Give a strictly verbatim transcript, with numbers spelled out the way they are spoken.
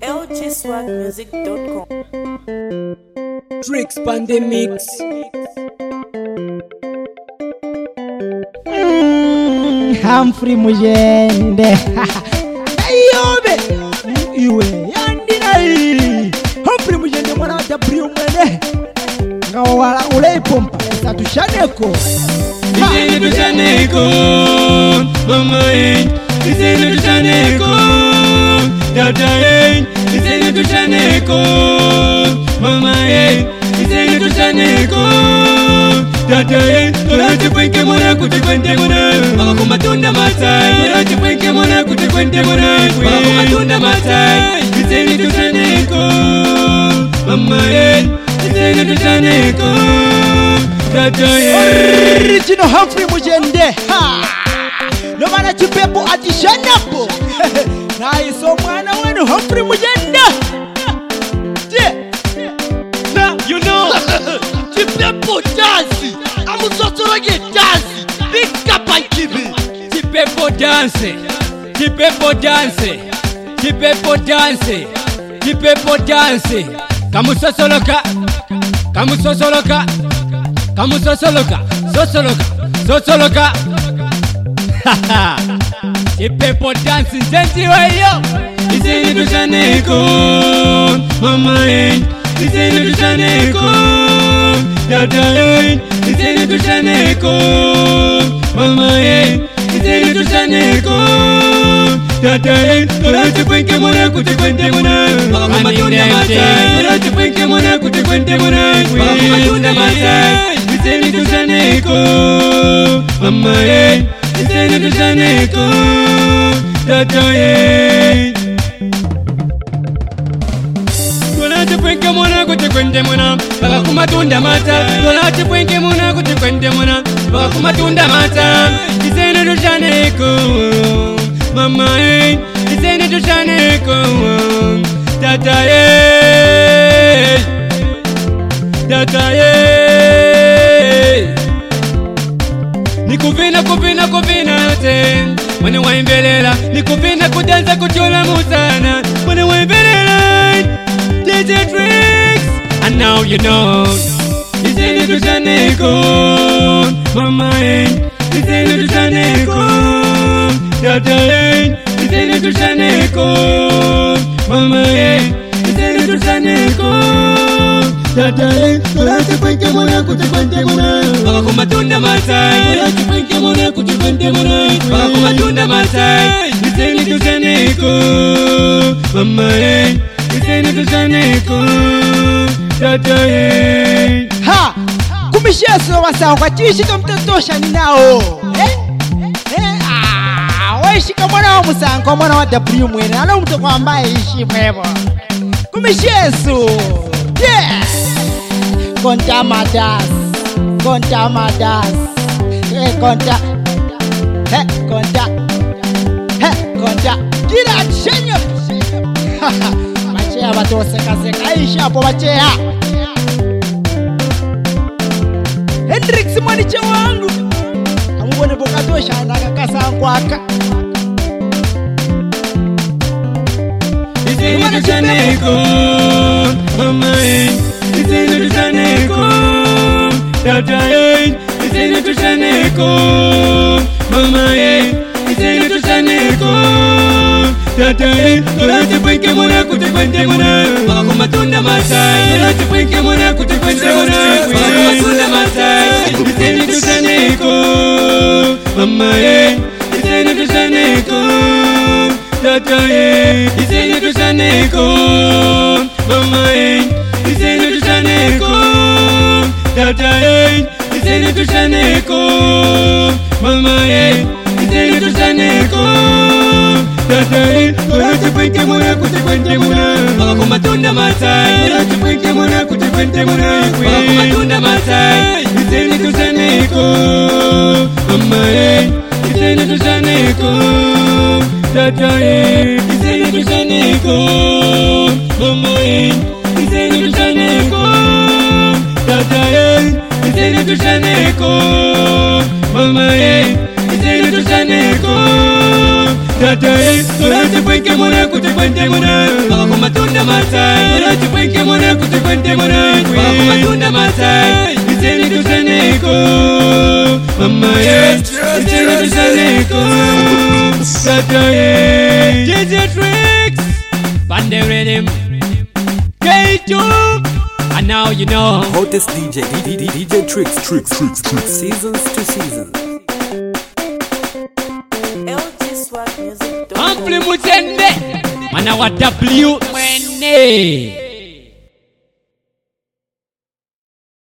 L G swag music dot com. Tricks Pandemics. Mm, Humphrey Mujende. Ayobe. Iwe yandinai. Humphrey Mujende mwana wa W mwene. Ngawa wala ule pompa. Satushaneko. Isini tushaneko. Mama eh. Isini tushaneko. Dada eh. Isini tushaneko. Mama eh. Isini tushaneko. Dada eh. Tola chipwenke mwana kutikwende mwana. Baba kumatunda matai. Tola chipwenke mwana kutikwende mwana. Baba kumatunda matai. Isini tushaneko. Mama eh. Isini tushaneko. Dada eh. Original Humphrey Mujende. Ha. No mana chipepo atishanapo. Na iso mwana wenu Humphrey Mujende. Now you know. Chipepo dance. Amusotoroge dance. Big up and kibi. Chipepo dance. Chipepo dance. Chipepo dance. Chipepo dance. Kamusosoloka. Kamusosoloka. Kamusosoloka. Sosoloka. Sosoloka. Haha. Chipepo dance njenji weyo. Isini tushaneko. Mama eh. Isini tushaneko. Dada eh. Isini tushaneko. Mama eh. Isini tushaneko. Dada eh. Tola chipwenke mwana kutikwende mwana. Baba kumatunda matai. Tola chipwenke mwana kutikwende mwana. Baba kumatunda matai. Isini tushaneko. Mama eh. Isini tushaneko. Dada eh. Tola chipwenke mwana kutikwende mwana. Baba kumatunda matai. Tola chipwenke mwana kutikwende mwana. Baba kumatunda matai. Isini tushaneko. Mama eh. Isini tushaneko. Dada eh. Dada eh. Nikuvina kuvina kuvina te. Mwana waimbelela. Nikuvina kudanza kuchola mutana. Mwana waimbelela. D J Tricks. And now you know. Isini tushaneko. Mama eh. Isini tushaneko. Dada eh. Isini tushaneko. Mama eh. Isini tushaneko. Dada eh. Tola chipwenke mwana kutikwende mwana. Baba kumatunda matai. Tola chipwenke mwana kutikwende mwana. Baba kumatunda matai. Isini tushaneko. Mama eh. Isini tushaneko. Dada eh. Ha. Kumisheso wasao kwa chishika mtotosha ninao. Eh? Eh? Ah, washika mwana wa musango mwana wa W mwene. Ana mtu kwa ambaye ishi mwevo. Kumisheso. Yeah. Konta madas. Konta madas. Eh, konta. Eh, konta. Eh, konta. Kila chenyo. Machea batose kaseka isha hapo machea. Hendrix mwaniche wangu. Amubone bokatosha ndaka kasangwaka. Isini tushaneko. Mama eh. Isini tushaneko. Dada eh. Isini tushaneko. Mama eh. Isini tushaneko. Dada eh. Tola chipwenke mwana kutikwende mwana. Baba kumatunda matai. Tola chipwenke mwana kutikwende mwana. Baba kumatunda matai. Isini tushaneko. Mama eh. Isini tushaneko. Dada eh. Isini tushaneko. Mama eh. Isini tushaneko. Dada eh. Isini tushaneko. Mama eh. Isini tushaneko. Dada eh. Tola chipwenke mwana kutikwende mwana. Baba kumatunda matai. Tola chipwenke mwana kutikwende mwana. Baba kumatunda matai. Isini tushaneko. Mama eh. Isini tushaneko. Dada eh. Isini tushaneko. Mama eh. Isini tushaneko. Dada eh. Isini tushaneko. Mama eh. Isini tushaneko. Dada eh. Tola chipwenke mwana kutikwende mwana. Baba kumatunda ye, isina tushaneko. Tata ye, D J Tricks, Bande Rhythm, K two, and now you know. Hottest D J, D D D J Tricks, Tricks, Tricks, Tricks, seasons to seasons. L G Swag Music dot com. Ampli Mutende, mana wa W mwene.